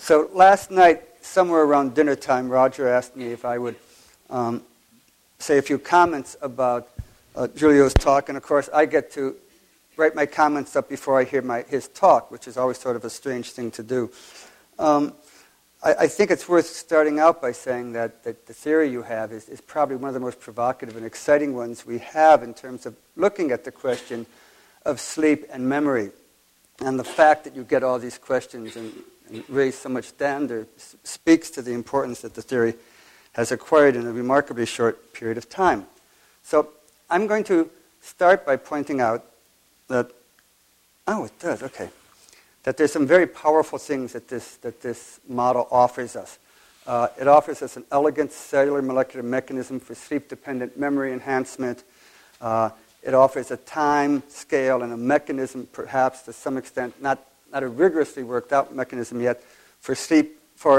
So last night, somewhere around dinner time, Roger asked me if I would say a few comments about Giulio's talk. And of course, I get to write my comments up before I hear his talk, which is always sort of a strange thing to do. I think it's worth starting out by saying that the theory you have is probably one of the most provocative and exciting ones we have in terms of looking at the question of sleep and memory. And the fact that you get all these questions and raise so much dander speaks to the importance that the theory has acquired in a remarkably short period of time. So I'm going to start by pointing out that, that there's some very powerful things that this model offers us. It offers us an elegant cellular molecular mechanism for sleep-dependent memory enhancement. It offers a time scale and a mechanism, perhaps to some extent, not a rigorously worked out mechanism yet, for synaptic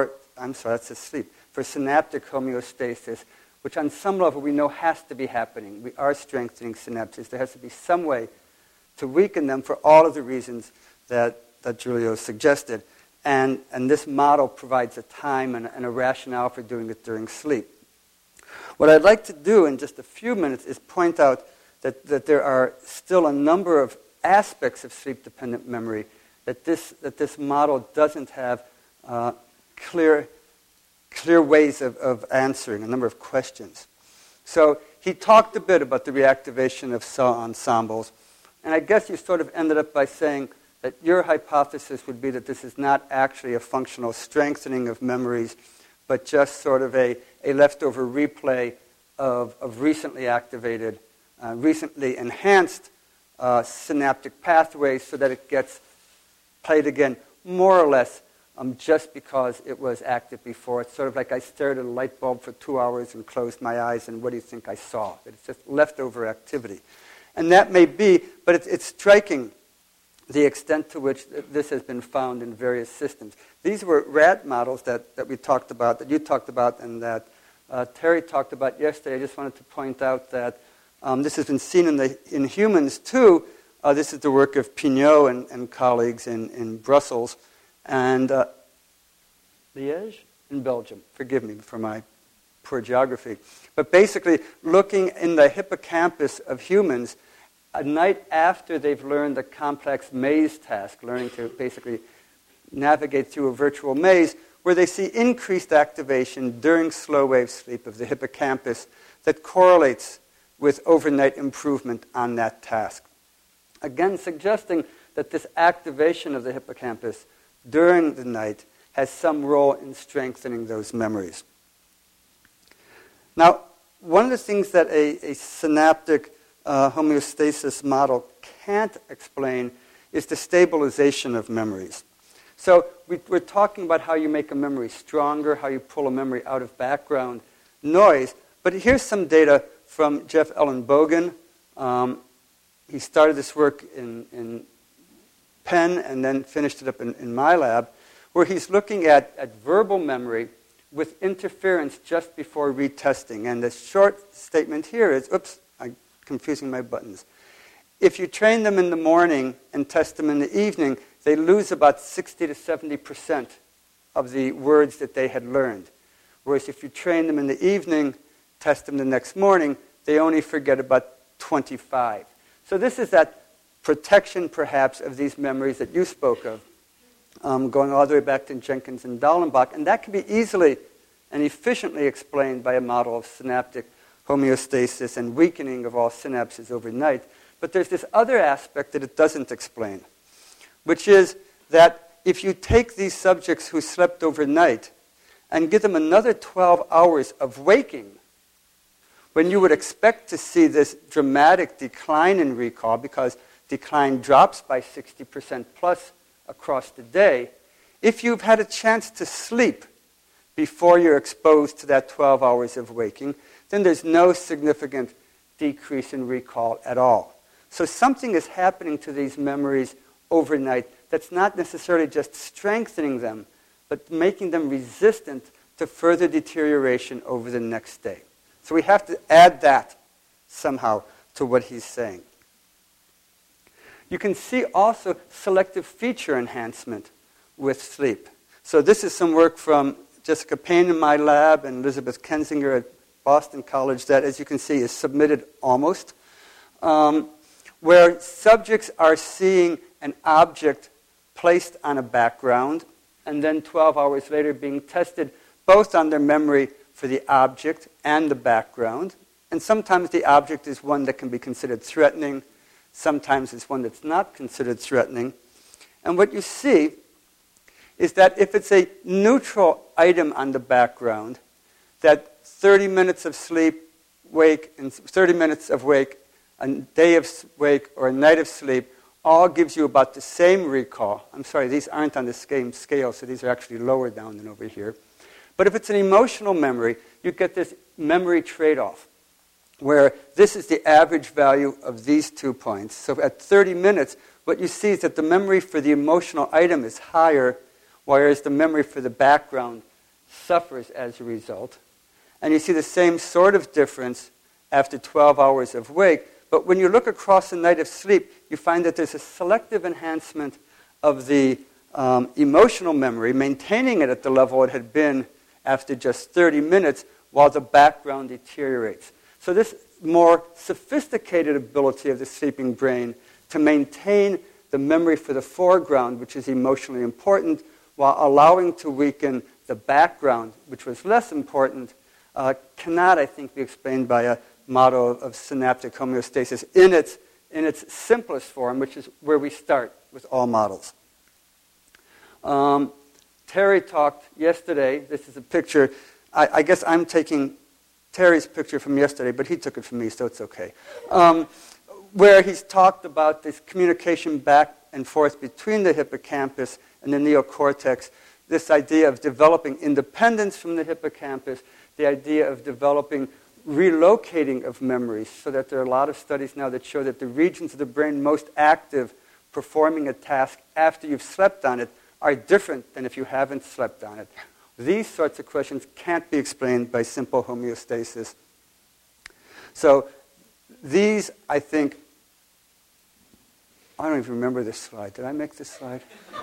homeostasis, which on some level we know has to be happening. We are strengthening synapses. There has to be some way to weaken them for all of the reasons that Giulio suggested. And this model provides a time and a rationale for doing it during sleep. What I'd like to do in just a few minutes is point out that there are still a number of aspects of sleep-dependent memory that this model doesn't have clear ways of answering a number of questions. So he talked a bit about the reactivation of cell ensembles, and I guess you sort of ended up by saying that your hypothesis would be that this is not actually a functional strengthening of memories, but just sort of a leftover replay of recently activated, recently enhanced synaptic pathways so that it gets played again more or less just because it was active before. It's sort of like I stared at a light bulb for 2 hours and closed my eyes, and what do you think I saw? That it's just leftover activity. And that may be, but it's striking the extent to which this has been found in various systems. These were rat models that we talked about, that you talked about, and that Terry talked about yesterday. I just wanted to point out that this has been seen in humans too. This is the work of Pignot and colleagues in Brussels and Liège in Belgium. Forgive me for my poor geography. But basically, looking in the hippocampus of humans, a night after they've learned the complex maze task, learning to basically navigate through a virtual maze, where they see increased activation during slow-wave sleep of the hippocampus that correlates with overnight improvement on that task. Again, suggesting that this activation of the hippocampus during the night has some role in strengthening those memories. Now, one of the things that a synaptic homeostasis model can't explain is the stabilization of memories. So we're talking about how you make a memory stronger, how you pull a memory out of background noise, but here's some data from Jeff Ellenbogen. He started this work in Penn and then finished it up in my lab, where he's looking at verbal memory with interference just before retesting. And the short statement here is, I'm confusing my buttons. If you train them in the morning and test them in the evening, they lose about 60 to 70% of the words that they had learned. Whereas if you train them in the evening, test them the next morning, they only forget about 25. So this is that protection, perhaps, of these memories that you spoke of, going all the way back to Jenkins and Dallenbach. And that can be easily and efficiently explained by a model of synaptic homeostasis and weakening of all synapses overnight. But there's this other aspect that it doesn't explain, which is that if you take these subjects who slept overnight and give them another 12 hours of waking, when you would expect to see this dramatic decline in recall, because decline drops by 60% plus across the day, if you've had a chance to sleep before you're exposed to that 12 hours of waking, then there's no significant decrease in recall at all. So something is happening to these memories overnight that's not necessarily just strengthening them, but making them resistant to further deterioration over the next day. So we have to add that somehow to what he's saying. You can see also selective feature enhancement with sleep. So this is some work from Jessica Payne in my lab and Elizabeth Kensinger at Boston College that, as you can see, is submitted almost, where subjects are seeing an object placed on a background and then 12 hours later being tested both on their memory for the object and the background. And sometimes the object is one that can be considered threatening. Sometimes it's one that's not considered threatening. And what you see is that if it's a neutral item on the background, that 30 minutes of sleep, wake, and 30 minutes of wake, a day of wake, or a night of sleep, all gives you about the same recall. I'm sorry, these aren't on the same scale, so these are actually lower down than over here. But if it's an emotional memory, you get this memory trade-off, where this is the average value of these 2 points. So at 30 minutes, what you see is that the memory for the emotional item is higher, whereas the memory for the background suffers as a result. And you see the same sort of difference after 12 hours of wake. But when you look across a night of sleep, you find that there's a selective enhancement of the emotional memory, maintaining it at the level it had been after just 30 minutes, while the background deteriorates. So this more sophisticated ability of the sleeping brain to maintain the memory for the foreground, which is emotionally important, while allowing to weaken the background, which was less important, cannot, I think, be explained by a model of synaptic homeostasis in its simplest form, which is where we start with all models. Terry talked yesterday. This is a picture. I guess I'm taking Terry's picture from yesterday, but he took it from me, so it's okay. Where he's talked about this communication back and forth between the hippocampus and the neocortex, this idea of developing independence from the hippocampus, the idea of developing relocating of memories, so that there are a lot of studies now that show that the regions of the brain most active performing a task after you've slept on it are different than if you haven't slept on it. These sorts of questions can't be explained by simple homeostasis. So these, I think, I don't even remember this slide. Did I make this slide?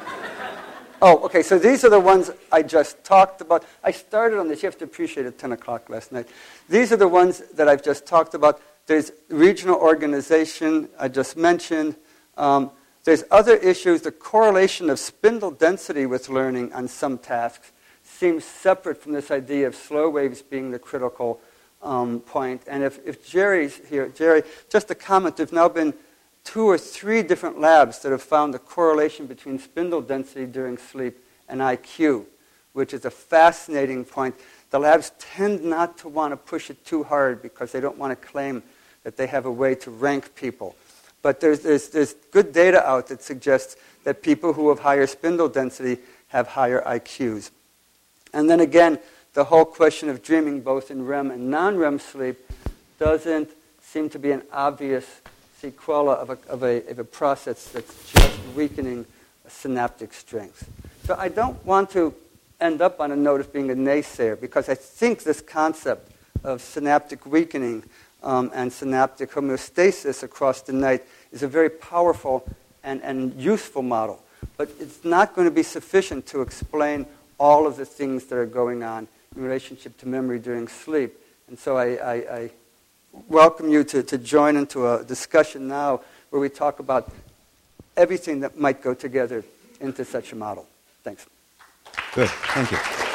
Oh, okay, so these are the ones I just talked about. I started on this. You have to appreciate it, 10 o'clock last night. These are the ones that I've just talked about. There's regional organization I just mentioned. There's other issues. The correlation of spindle density with learning on some tasks seems separate from this idea of slow waves being the critical point. And if Jerry's here, Jerry, just a comment, there've now been 2 or 3 different labs that have found a correlation between spindle density during sleep and IQ, which is a fascinating point. The labs tend not to want to push it too hard because they don't want to claim that they have a way to rank people. But there's good data out that suggests that people who have higher spindle density have higher IQs. And then again, the whole question of dreaming both in REM and non-REM sleep doesn't seem to be an obvious sequela of a process that's just weakening synaptic strength. So I don't want to end up on a note of being a naysayer, because I think this concept of synaptic weakening and synaptic homeostasis across the night is a very powerful and useful model. But it's not going to be sufficient to explain all of the things that are going on in relationship to memory during sleep. And so I welcome you to join into a discussion now where we talk about everything that might go together into such a model. Thanks. Good. Thank you.